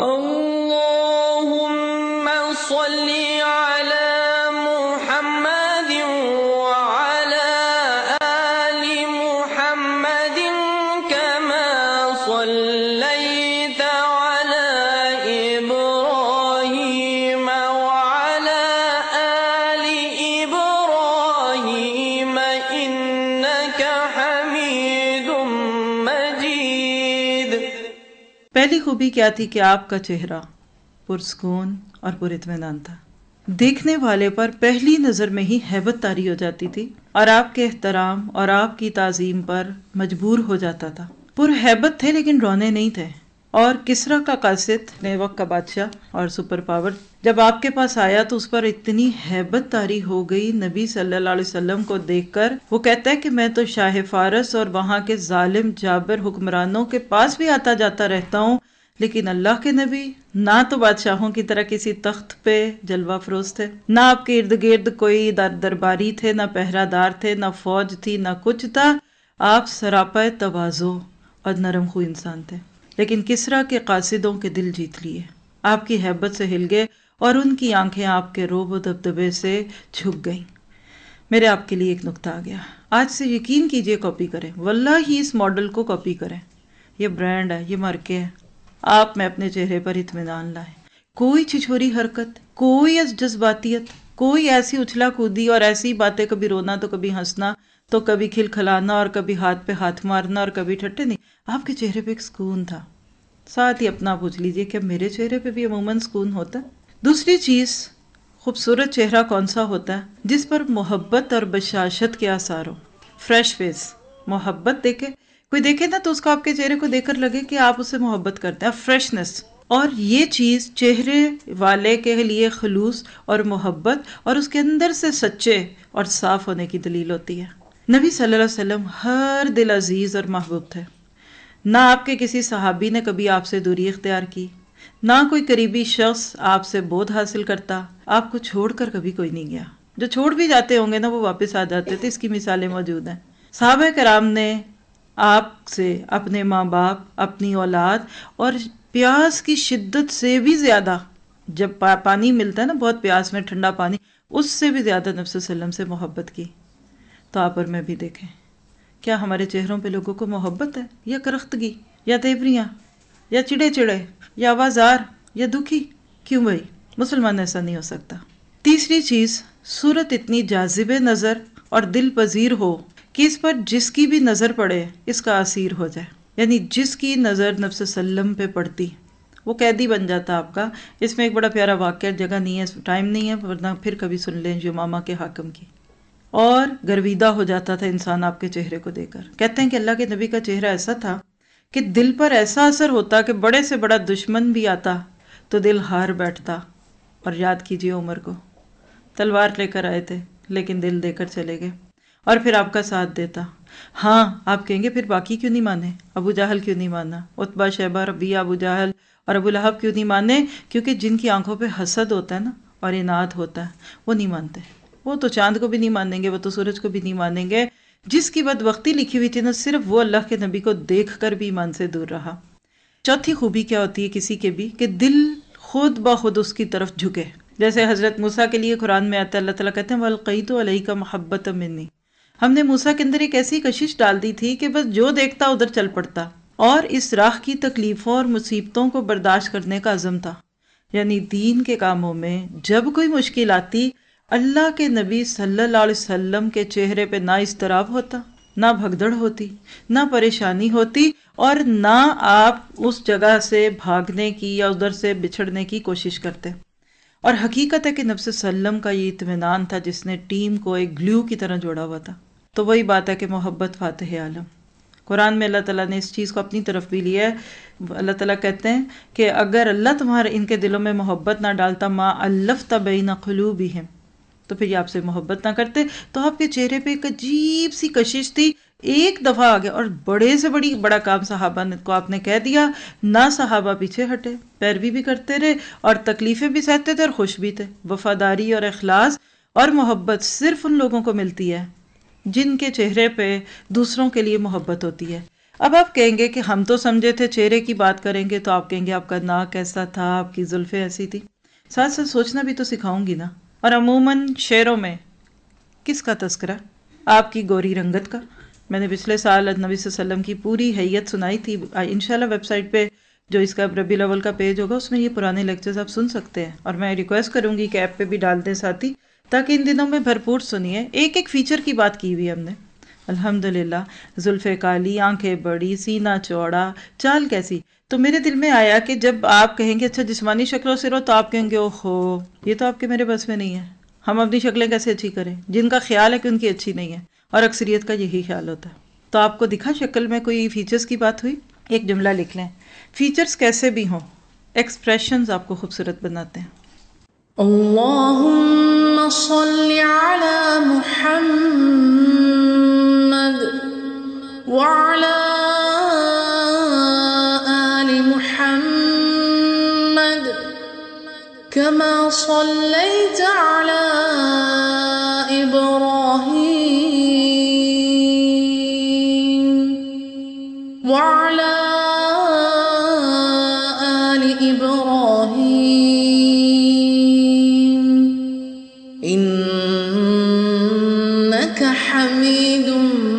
اللهم صل على محمد وعلى آل محمد كما صليت على إبراهيم وعلى آل إبراهيم إنك حميد مجيد۔ پہلی خوبی کیا تھی کہ آپ کا چہرہ پرسکون اور پر اطمینان تھا، دیکھنے والے پر پہلی نظر میں ہی ہیبت طاری ہو جاتی تھی اور آپ کے احترام اور آپ کی تعظیم پر مجبور ہو جاتا تھا۔ پر ہیبت تھے لیکن رونے نہیں تھے۔ اور کسریٰ کا قاصد، نئے وقت کا بادشاہ اور سپر پاور، جب آپ کے پاس آیا تو اس پر اتنی ہیبت طاری ہو گئی نبی صلی اللہ علیہ وسلم کو دیکھ کر، وہ کہتا ہے کہ میں تو شاہ فارس اور وہاں کے ظالم جابر حکمرانوں کے پاس بھی آتا جاتا رہتا ہوں، لیکن اللہ کے نبی نہ تو بادشاہوں کی طرح کسی تخت پہ جلوہ فروز تھے، نہ آپ کے ارد گرد کوئی درباری تھے، نہ پہرہ دار تھے، نہ فوج تھی، نہ کچھ تھا۔ آپ سراپا تواضع اور نرم خو انسان تھے، لیکن کسریٰ کے قاصدوں کے دل جیت لیے، آپ کی ہیبت سے ہل گئے اور ان کی آنکھیں آپ کے رعب و دبدبے سے جھک گئیں۔ میرے آپ کے لیے ایک نکتہ آ گیا، آج سے یقین کیجئے کاپی کریں، واللہ ہی اس ماڈل کو کاپی کریں، یہ برانڈ ہے، یہ مارکے ہے۔ آپ میں اپنے چہرے پر اطمینان لائیں، کوئی چھچھوری حرکت، کوئی جذباتیت، کوئی ایسی اچھلا کودی اور ایسی باتیں، کبھی رونا تو کبھی ہنسنا تو کبھی کھلکھلانا اور کبھی ہاتھ پہ ہاتھ مارنا اور کبھی ٹھٹے نہیں، آپ کے چہرے پہ ایک سکون تھا۔ ساتھ ہی اپنا پوچھ لیجئے کہ میرے چہرے پہ بھی عموماً سکون ہوتا ہے؟ دوسری چیز، خوبصورت چہرہ کون سا ہوتا ہے؟ جس پر محبت اور بشاشت کے آثار ہو، فریش فیس، محبت دیکھے، کوئی دیکھے نا تو اس کو آپ کے چہرے کو دیکھ کر لگے کہ آپ اسے محبت کرتے ہیں، فریشنس۔ اور یہ چیز چہرے والے کے لیے خلوص اور محبت اور اس کے اندر سے سچے اور صاف ہونے کی دلیل ہوتی ہے۔ نبی صلی اللہ علیہ وسلم ہر دل عزیز اور محبوب تھے، نہ آپ کے کسی صحابی نے کبھی آپ سے دوری اختیار کی، نہ کوئی قریبی شخص آپ سے بودھ حاصل کرتا، آپ کو چھوڑ کر کبھی کوئی نہیں گیا، جو چھوڑ بھی جاتے ہوں گے نا وہ واپس آ جاتے تھے، اس کی مثالیں موجود ہیں۔ صحابہ کرام نے آپ سے اپنے ماں باپ، اپنی اولاد اور پیاس کی شدت سے بھی زیادہ، جب پانی ملتا ہے نا بہت پیاس میں، ٹھنڈا پانی، اس سے بھی زیادہ نبی صلی اللہ علیہ وسلم سے محبت کی۔ تو آپ اور میں بھی دیکھیں، کیا ہمارے چہروں پہ لوگوں کو محبت ہے، یا کرختگی، یا تیوریاں، یا چڑے چڑے، یا آوازار، یا دکھی؟ کیوں بھائی؟ مسلمان ایسا نہیں ہو سکتا۔ تیسری چیز، صورت اتنی جاذب نظر اور دل پذیر ہو کہ اس پر جس کی بھی نظر پڑے اس کا اسیر ہو جائے، یعنی جس کی نظر نبی صلی اللہ علیہ وسلم پہ پڑتی وہ قیدی بن جاتا آپ کا۔ اس میں ایک بڑا پیارا واقعہ، جگہ نہیں ہے، ٹائم نہیں ہے، ورنہ پھر کبھی سن لیں، یمامہ کے حاکم کی۔ اور گرویدہ ہو جاتا تھا انسان آپ کے چہرے کو دیکھ کر۔ کہتے ہیں کہ اللہ کے نبی کا چہرہ ایسا تھا کہ دل پر ایسا اثر ہوتا کہ بڑے سے بڑا دشمن بھی آتا تو دل ہار بیٹھتا۔ اور یاد کیجئے عمر کو، تلوار لے کر آئے تھے لیکن دل دے کر چلے گئے، اور پھر آپ کا ساتھ دیتا۔ ہاں، آپ کہیں گے پھر باقی کیوں نہیں مانے؟ ابو جہل کیوں نہیں مانا؟ عتبہ، شیبہ، ربیہ، ابو جہل اور ابو لہب کیوں نہیں مانے؟ کیونکہ جن کی آنکھوں پہ حسد ہوتا ہے نا اور اناد ہوتا ہے وہ نہیں مانتے، وہ تو چاند کو بھی نہیں مانیں گے، وہ تو سورج کو بھی نہیں مانیں گے۔ جس کی بدبختی لکھی ہوئی تھی نا، صرف وہ اللہ کے نبی کو دیکھ کر بھی ایمان سے دور رہا۔ چوتھی خوبی کیا ہوتی ہے کسی کے بھی؟ کہ دل خود بخود اس کی طرف جھکے، جیسے حضرت موسیٰ کے لیے قرآن میں آتا ہے، اللہ تعالیٰ کہتے ہیں وَأَلْقَيْتُ عَلَيْكَ مَحَبَّةً مِّنِّي، ہم نے موسیٰ کے اندر ایک ایسی کشش ڈال دی تھی کہ بس جو دیکھتا ادھر چل پڑتا، اور اس راہ کی تکلیفوں اور مصیبتوں کو برداشت کرنے کا عزم تھا۔ یعنی دین کے کاموں میں جب کوئی مشکل آتی، اللہ کے نبی صلی اللہ علیہ وسلم کے چہرے پہ نہ اضطراب ہوتا، نہ بھگدڑ ہوتی، نہ پریشانی ہوتی، اور نہ آپ اس جگہ سے بھاگنے کی یا ادھر سے بچھڑنے کی کوشش کرتے۔ اور حقیقت ہے کہ نبی صلی اللہ علیہ وسلم کا یہ اطمینان تھا جس نے ٹیم کو ایک گلو کی طرح جوڑا ہوا تھا۔ تو وہی بات ہے کہ محبت فاتح عالم۔ قرآن میں اللہ تعالیٰ نے اس چیز کو اپنی طرف بھی لیا ہے۔ اللہ تعالیٰ کہتے ہیں کہ اگر اللہ تمہارے ان کے دلوں میں محبت نہ ڈالتا، ما الفت بین قلوبہم، تو پھر یہ آپ سے محبت نہ کرتے۔ تو آپ کے چہرے پہ ایک عجیب سی کشش تھی، ایک دفعہ آ گیا اور بڑے سے بڑا کام صحابہ کو آپ نے کہہ دیا، نہ صحابہ پیچھے ہٹے، پیروی بھی کرتے رہے اور تکلیفیں بھی سہتے تھے اور خوش بھی تھے۔ وفاداری اور اخلاص اور محبت صرف ان لوگوں کو ملتی ہے جن کے چہرے پہ دوسروں کے لیے محبت ہوتی ہے۔ اب آپ کہیں گے کہ ہم تو سمجھے تھے چہرے کی بات کریں گے، تو آپ کہیں گے آپ کا ناک ایسا تھا، آپ کی زلفیں ایسی تھی. ساتھ ساتھ سوچنا بھی تو سکھاؤں گی نا. اور عموماً شعروں میں کس کا تذکرہ؟ آپ کی گوری رنگت کا. میں نے پچھلے سال نبی صلی اللہ علیہ وسلم کی پوری حیت سنائی تھی. انشاءاللہ ویب سائٹ پہ جو اس کا ربیع الاول کا پیج ہوگا اس میں یہ پرانے لیکچرز آپ سن سکتے ہیں، اور میں ریکویسٹ کروں گی کہ ایپ پہ بھی ڈال دیں ساتھی، تاکہ ان دنوں میں بھرپور سنیے. ایک ایک فیچر کی بات کی ہوئی ہم نے. الحمدللہ. زلفیں کالی، آنکھیں بڑی، سینہ چوڑا، چال کیسی. تو میرے دل میں آیا کہ جب آپ کہیں گے اچھا جسمانی شکل و سیر ہو، تو آپ کہیں گے اوہو یہ تو آپ کے میرے بس میں نہیں ہے، ہم اپنی شکلیں کیسے اچھی کریں. جن کا خیال ہے کہ ان کی اچھی نہیں ہے، اور اکثریت کا یہی خیال ہوتا ہے. تو آپ کو دکھا شکل میں کوئی فیچرز کی بات ہوئی؟ ایک جملہ لکھ لیں. فیچرز کیسے بھی ہوں، ایکسپریشنز آپ کو خوبصورت بناتے ہیں. اللهم صل على محمد وعلى آل محمد كما صليت على إبراهيم وعلى آل إبراهيم إنك حميد